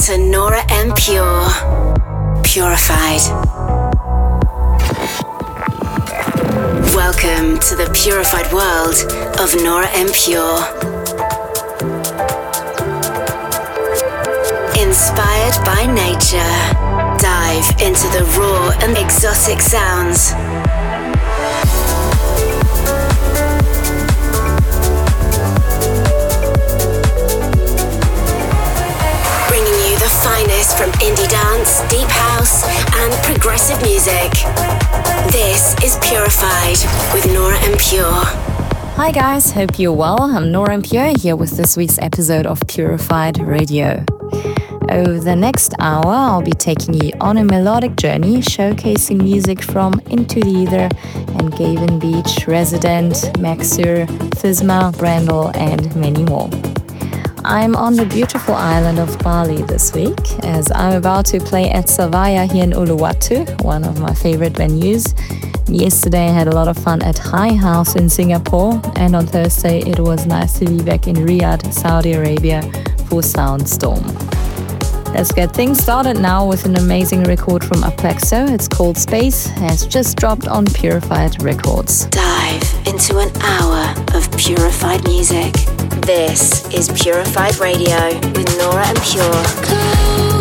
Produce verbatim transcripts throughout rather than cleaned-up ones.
to Nora En Pure. Purified. Welcome to the purified world of Nora En Pure. Inspired by nature, dive into the raw and exotic sounds. Bringing you the finest from indie dance, deep house, and progressive music. This is Purified with Nora En Pure. Hi guys, hope you're well. I'm Nora En Pure here with this week's episode of Purified Radio. Over the next hour, I'll be taking you on a melodic journey, showcasing music from Into the Ether and Gavin Beach, Resident, Maxur, Thizma, Brandel, and many more. I'm on the beautiful island of Bali this week, as I'm about to play at Savaya here in Uluwatu, one of my favorite venues. Yesterday I had a lot of fun at High House in Singapore, and on Thursday it was nice to be back in Riyadh, Saudi Arabia for Soundstorm. Let's get things started now with an amazing record from Aplexo. It's called Space, has just dropped on Purified Records. Dive into an hour of purified music. This is Purified Radio with Nora En Pure.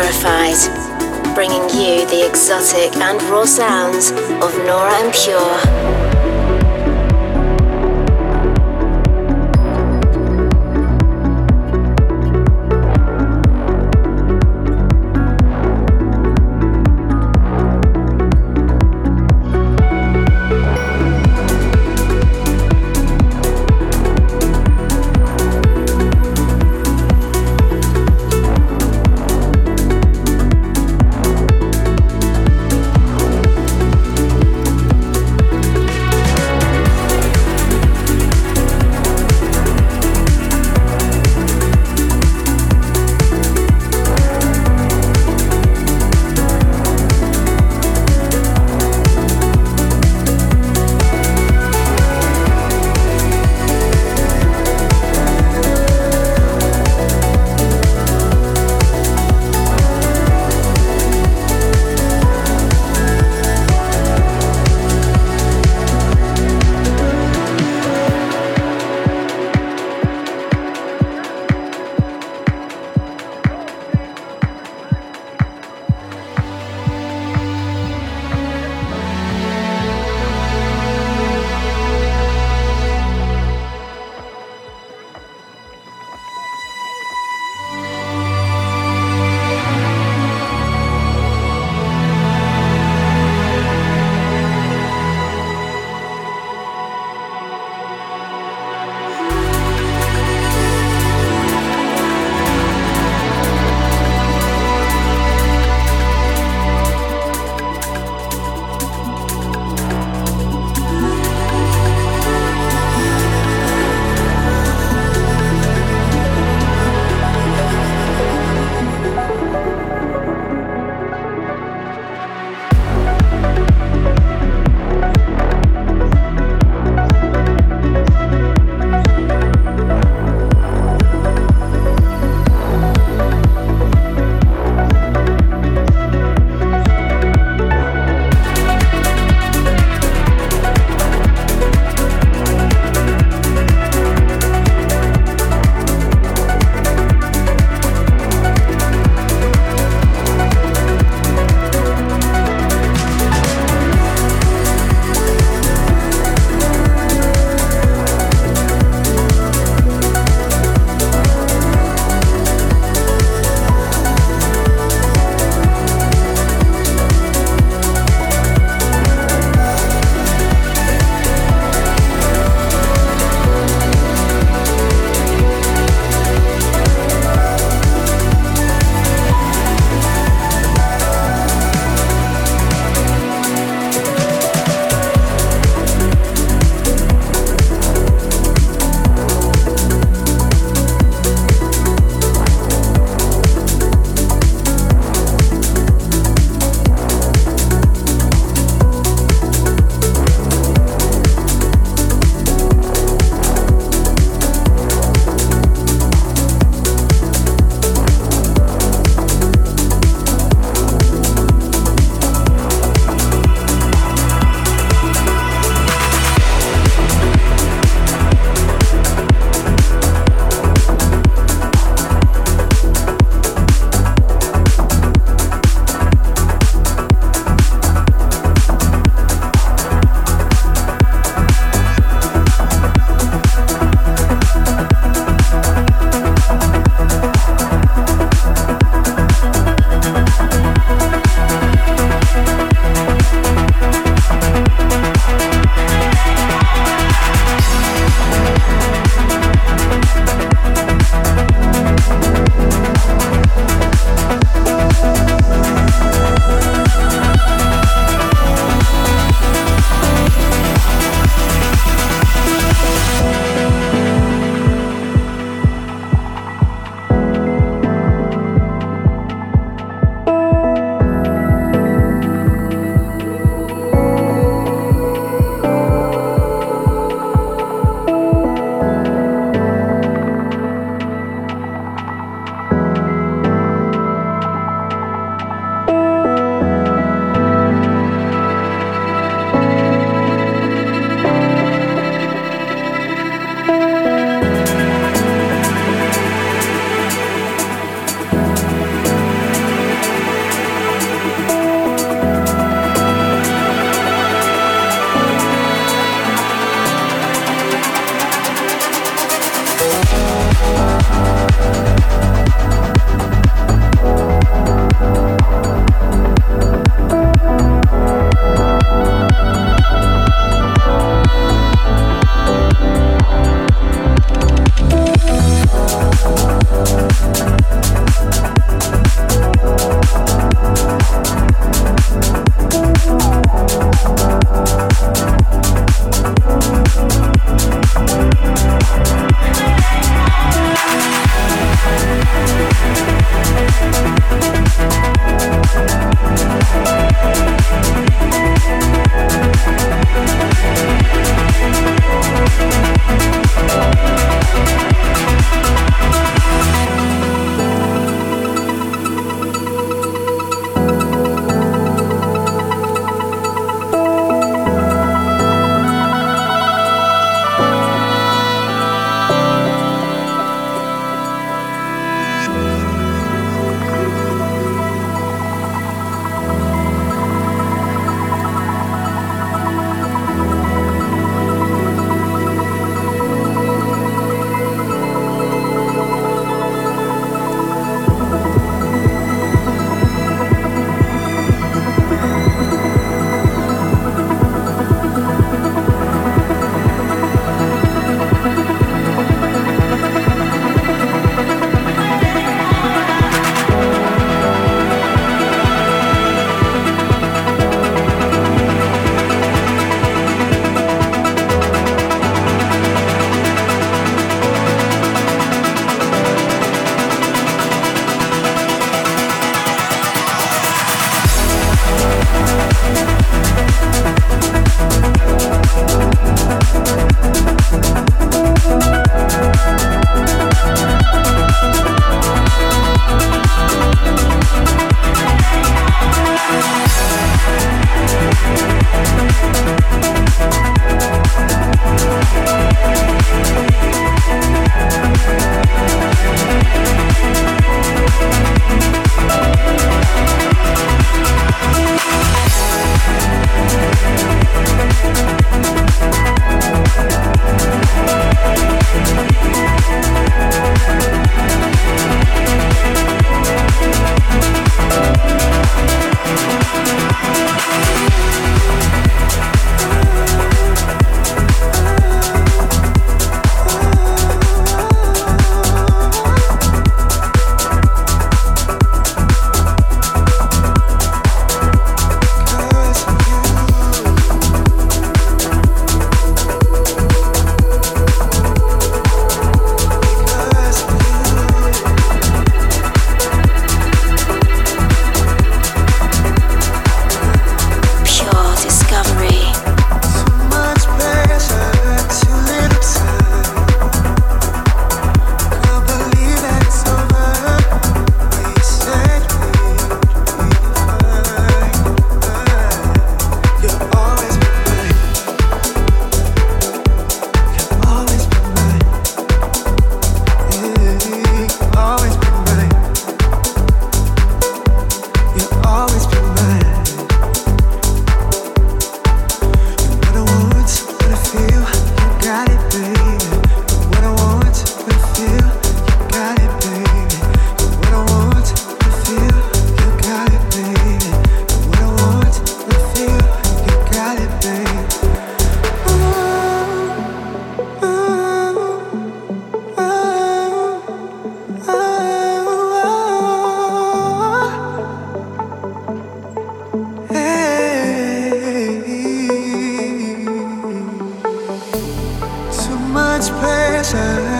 Purified, bringing you the exotic and raw sounds of Nora En Pure.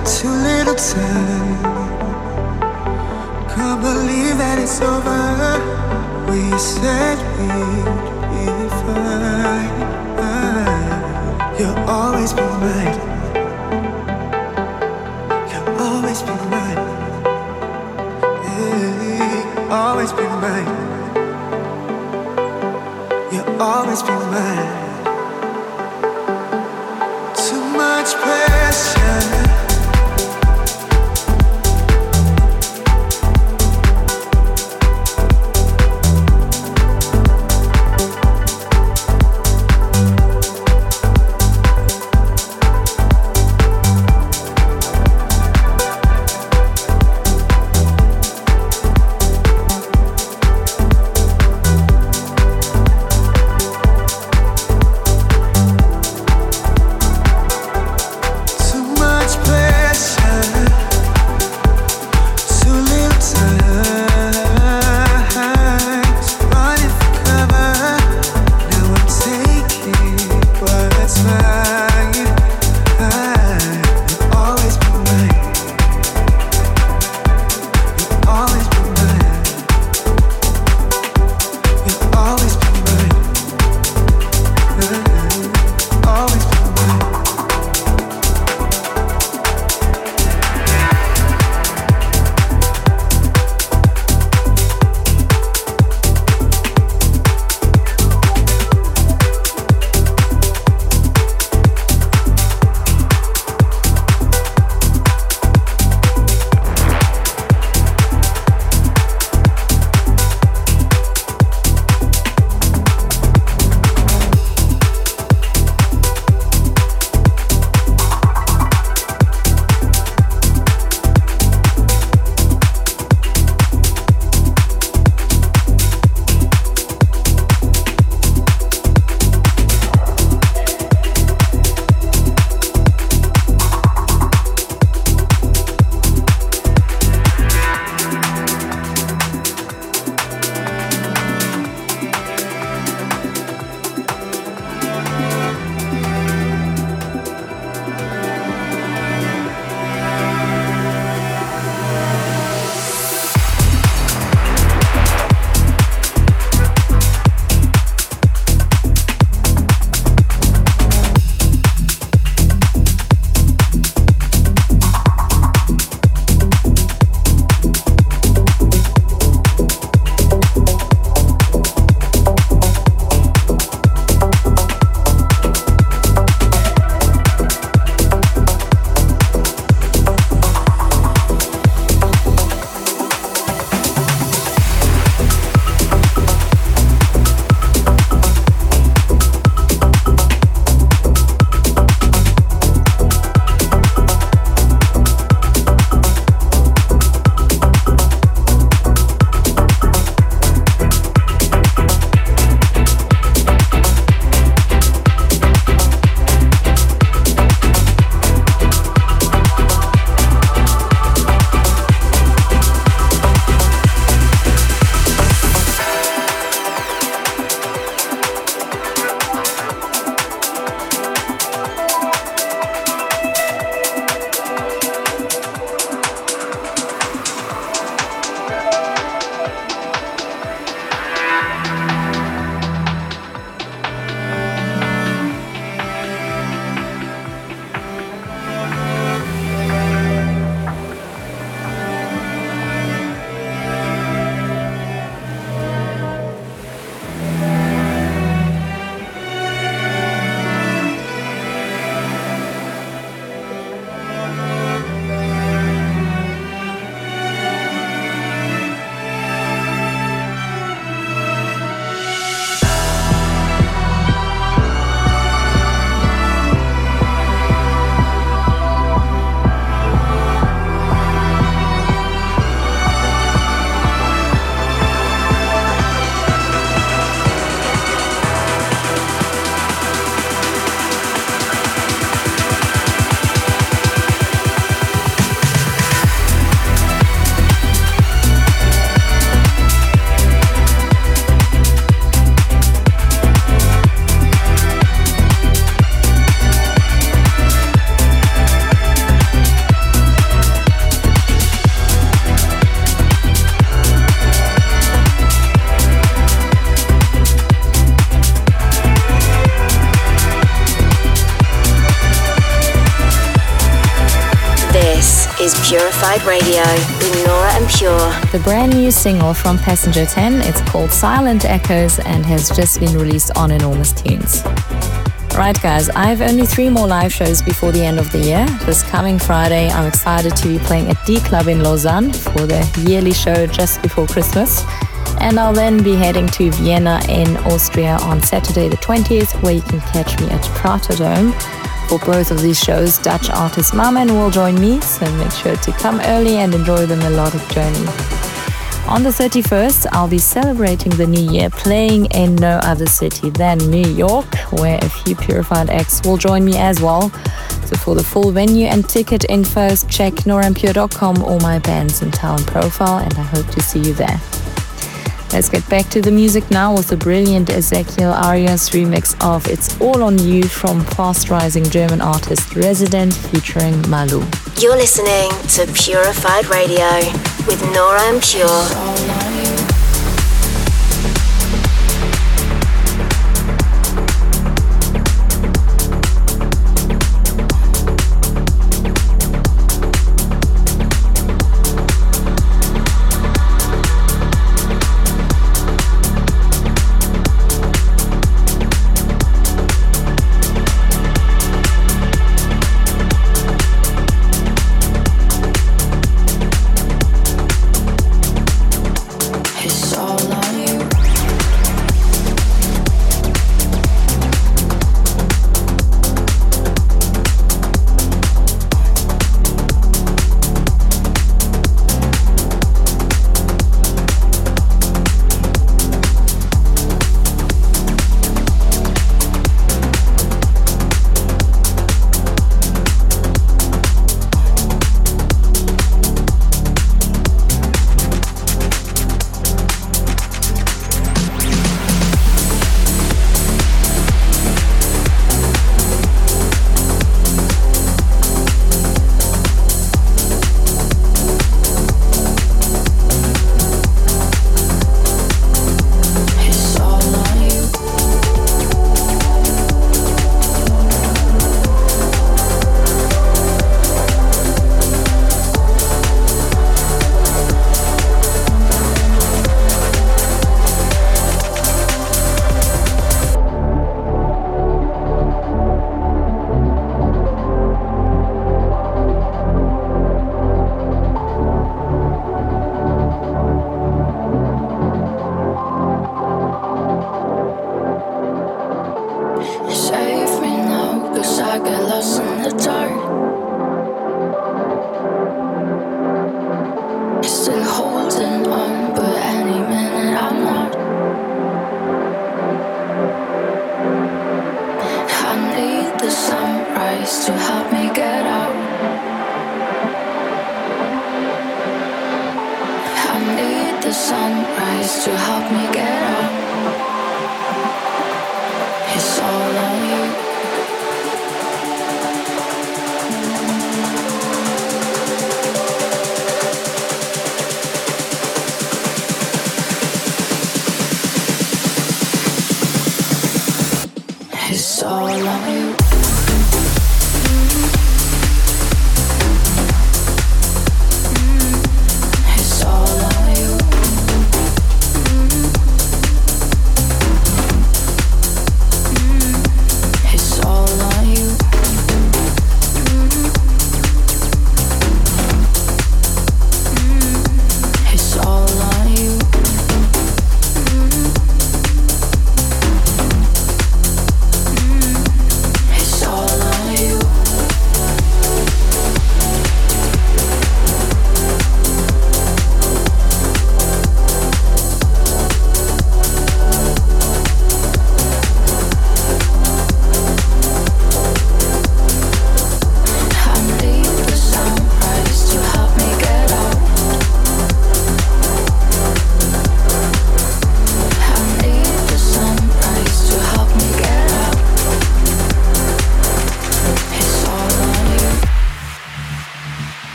got too little time. Can't believe that it's over. We said we'd be fine. You'll always be mine. You'll always be mine. Yeah, always be mine. You'll always be mine. Too much pressure. Much pain. Purified Radio with Nora En Pure. The brand new single from Passenger ten, it's called Silent Echoes and has just been released on Enormous Tunes. Right guys, I have only three more live shows before the end of the year. This coming Friday, I'm excited to be playing at D Club in Lausanne for the yearly show just before Christmas. And I'll then be heading to Vienna in Austria on Saturday the twentieth, where you can catch me at Prater Dome. For both of these shows, Dutch artist Mamen will join me, so make sure to come early and enjoy the melodic journey. On the thirty-first, I'll be celebrating the new year playing in no other city than New York, where a few Purified acts will join me as well. So for the full venue and ticket infos, check nora en pure dot com or my Bands in Town profile, and I hope to see you there. Let's get back to the music now with the brilliant Ezekiel Arias remix of It's All On You from fast-rising German artist Resident featuring Malu. You're listening to Purified Radio with Nora En Pure.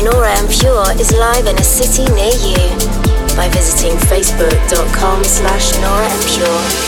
Nora En Pure is live in a city near you by visiting facebook.com slash Nora En Pure.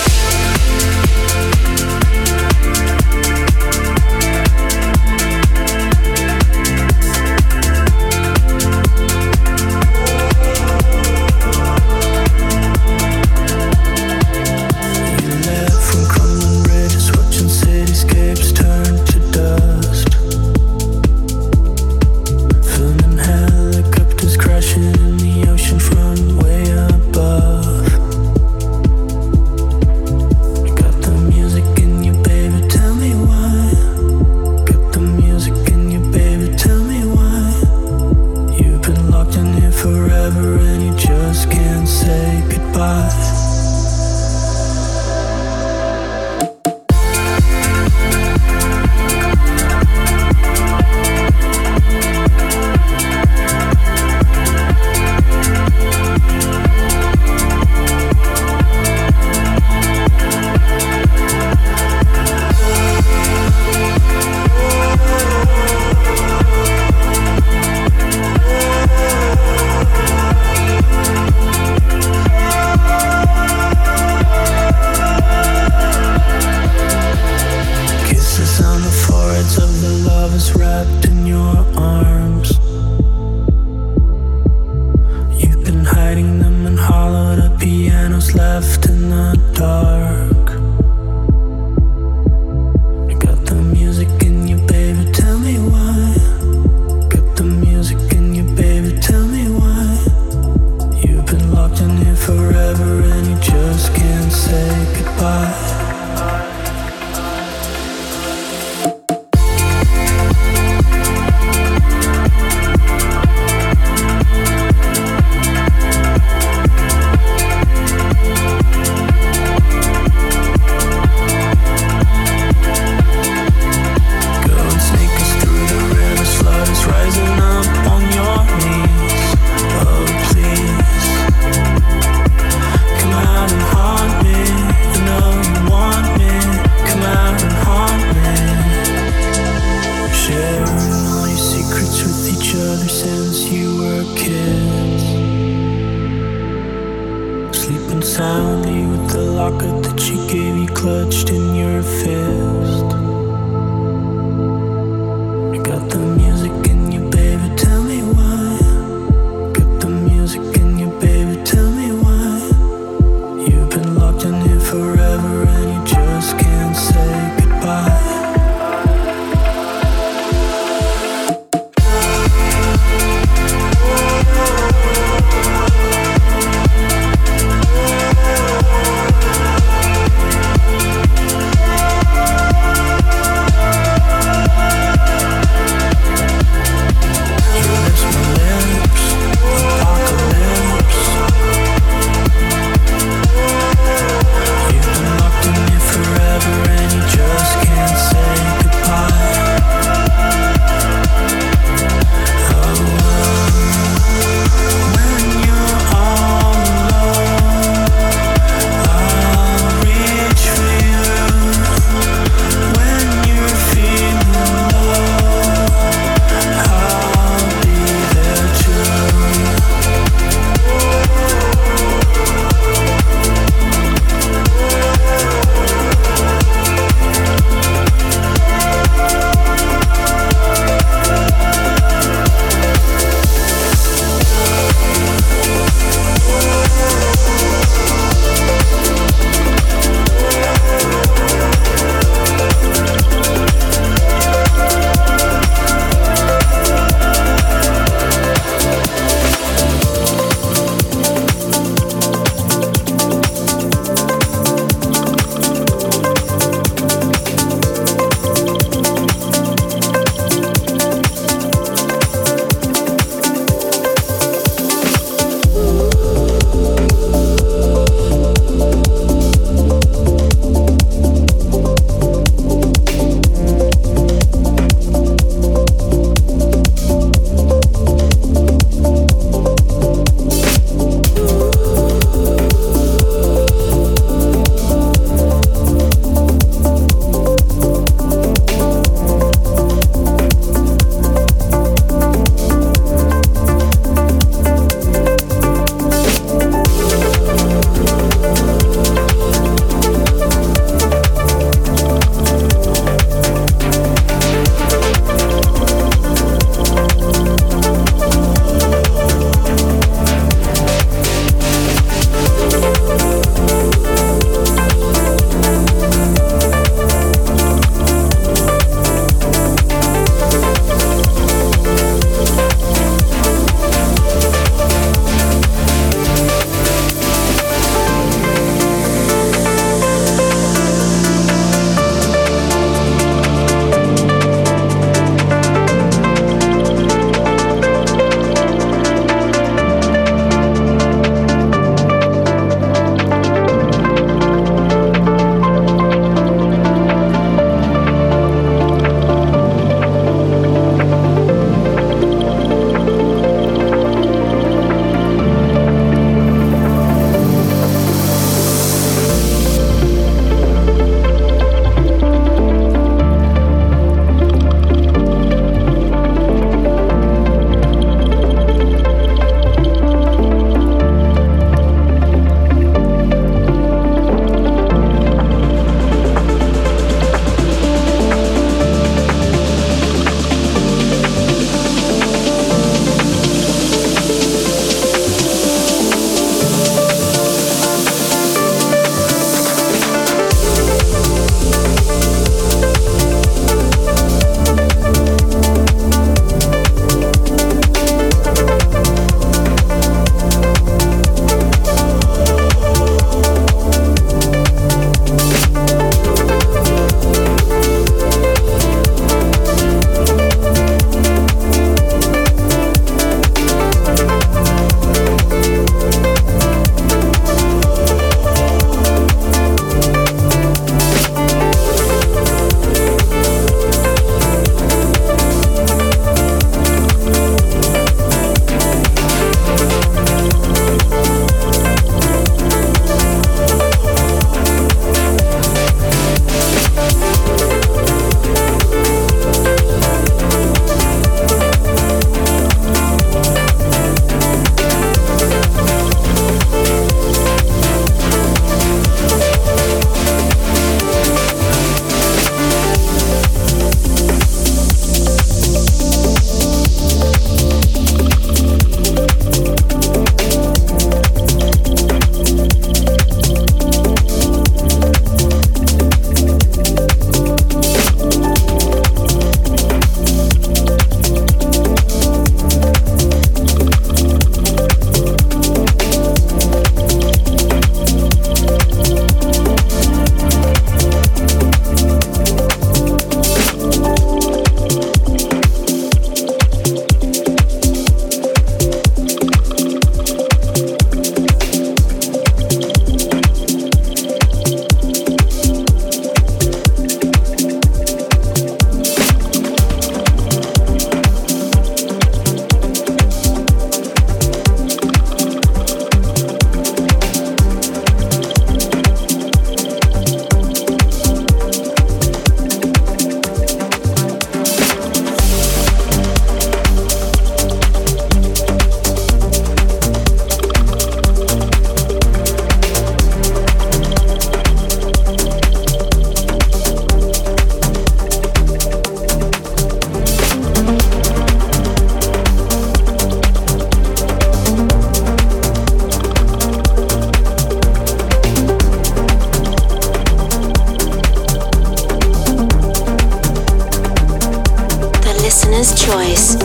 choice.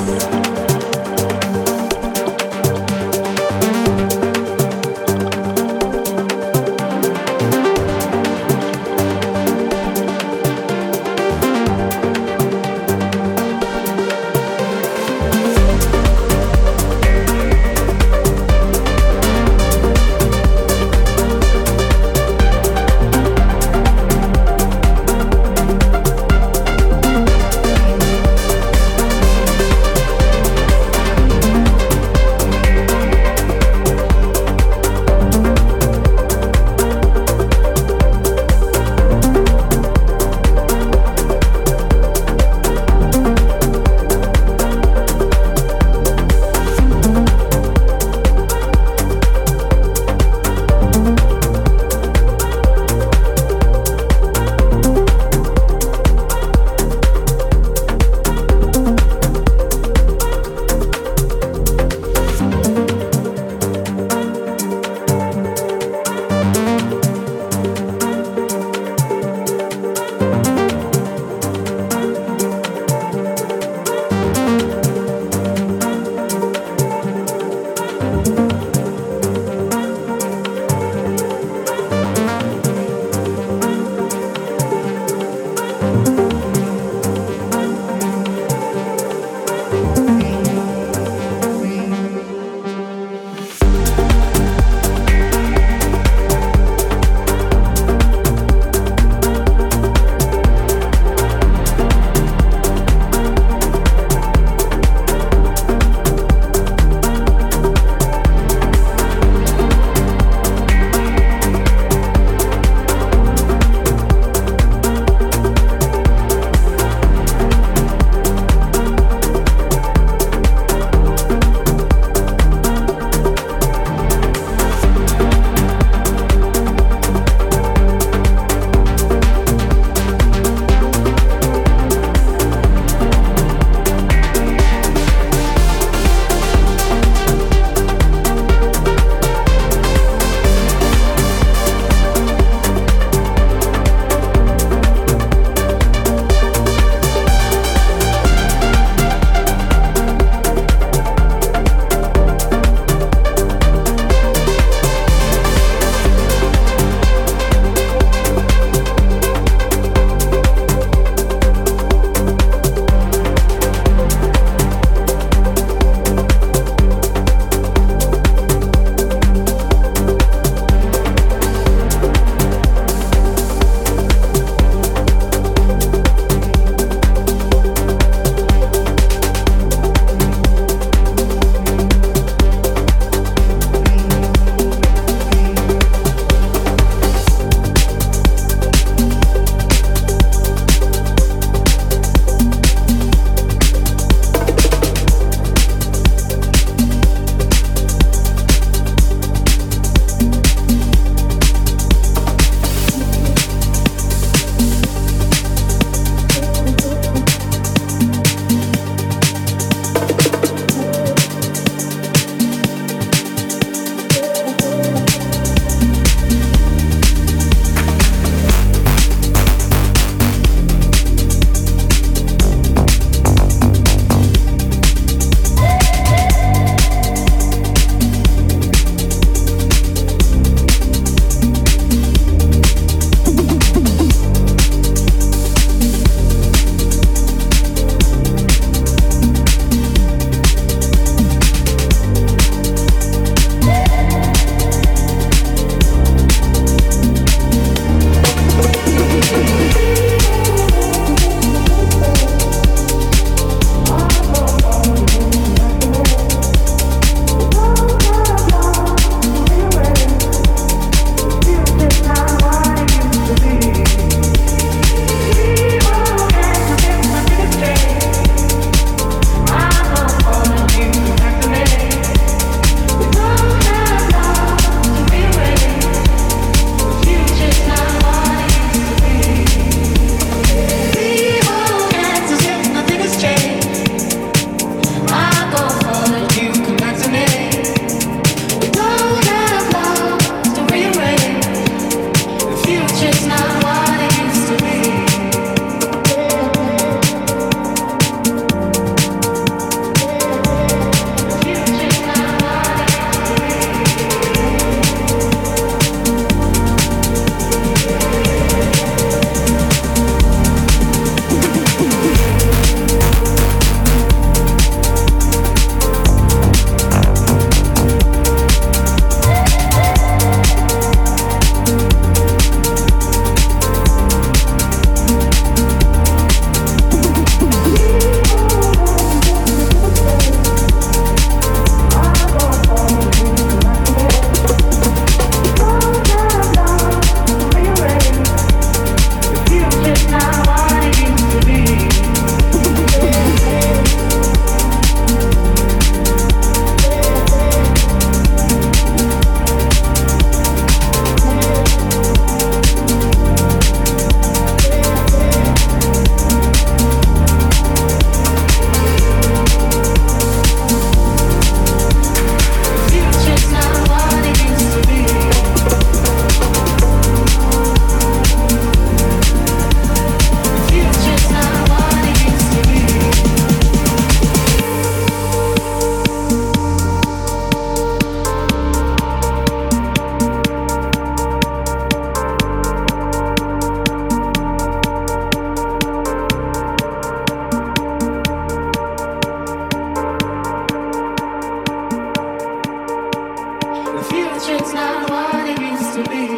future's not what it used to be.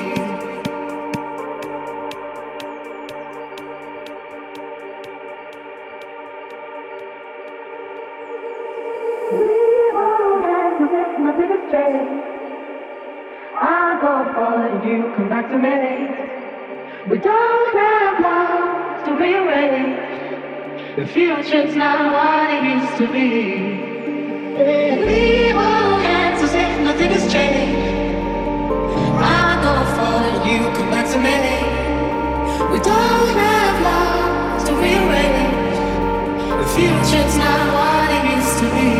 Nothing is changed. I go for you, come back to me. We don't have long to rearrange. The future's not what it used to be. We hold hands as if nothing has changed. I go for you, come back to me. We don't have long to rearrange. The future's not what it used to be.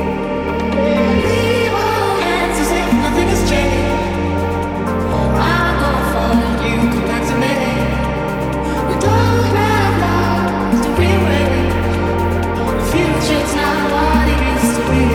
We hold hands as if nothing has changed. I go for you, come back to me. We don't have long to rearrange. The future's not what it used to be.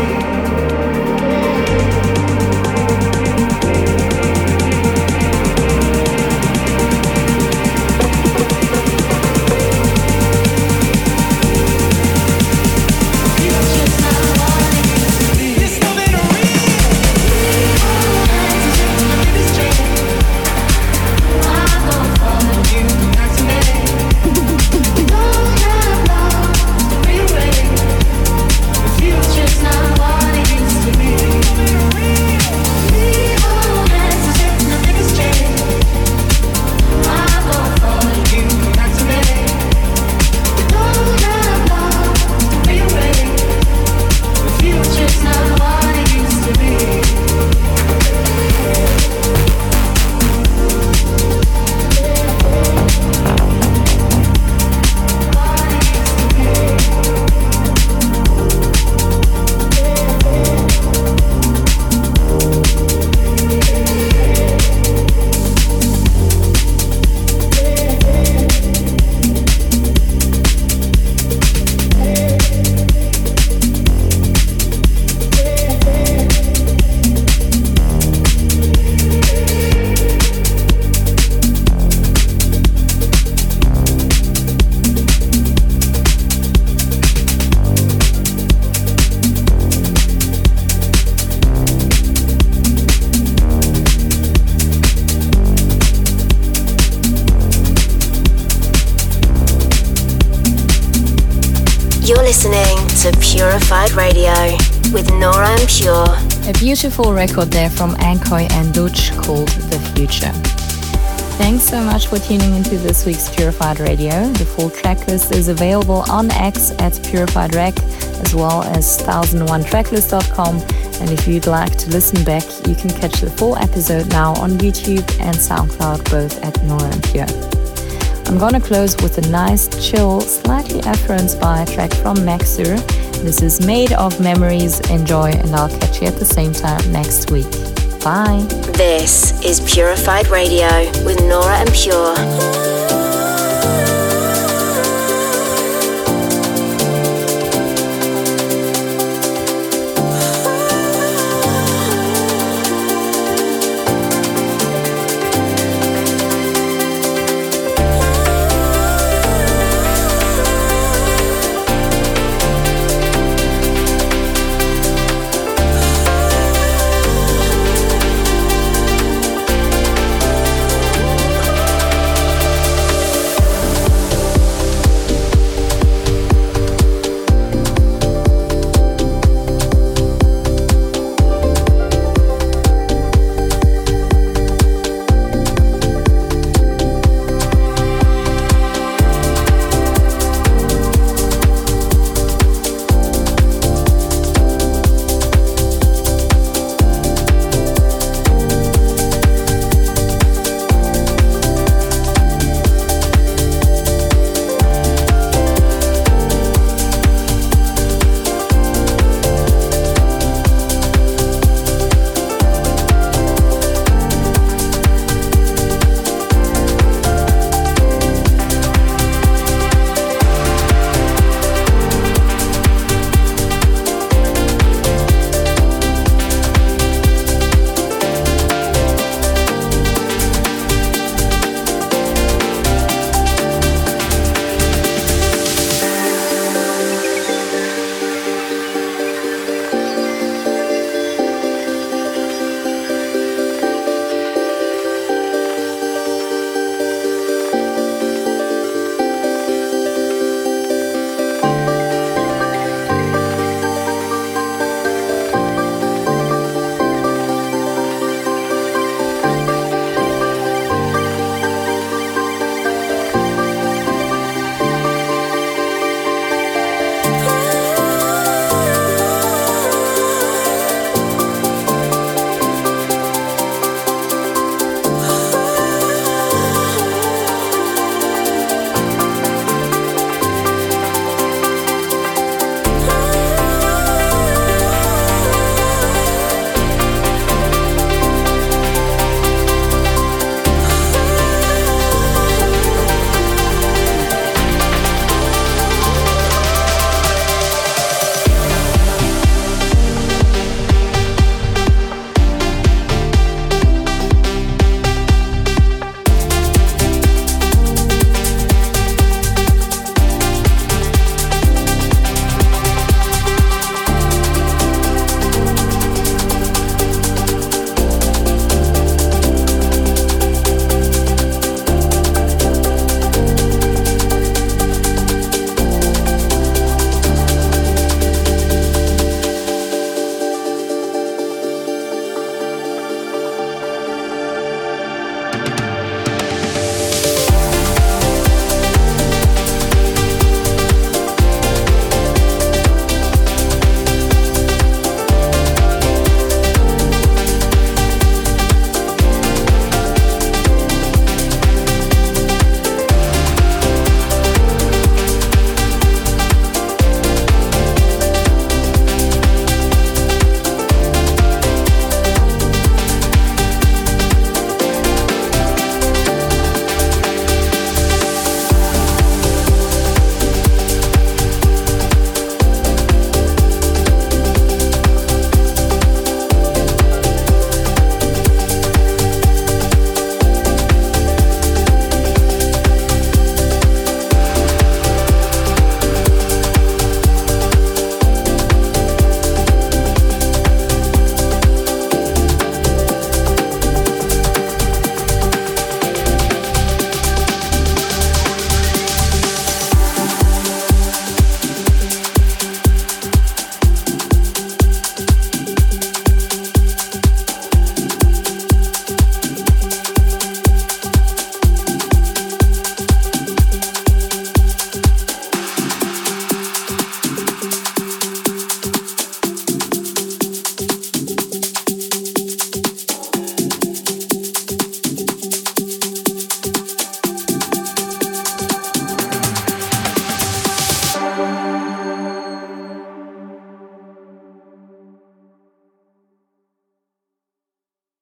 Listening to Purified Radio with Nora En Pure. A beautiful record there from Ankoi and Dutch called The Future. Thanks so much for tuning into this week's Purified Radio. The full track list is available on X at Purified Rec, as well as one thousand one tracklist dot com. And if you'd like to listen back, you can catch the full episode now on YouTube and SoundCloud, both at Nora En Pure. I'm gonna close with a nice, chill, slightly Afro-inspired track from Maxur. This is Made of Memories. Enjoy, and I'll catch you at the same time next week. Bye. This is Purified Radio with Nora En Pure.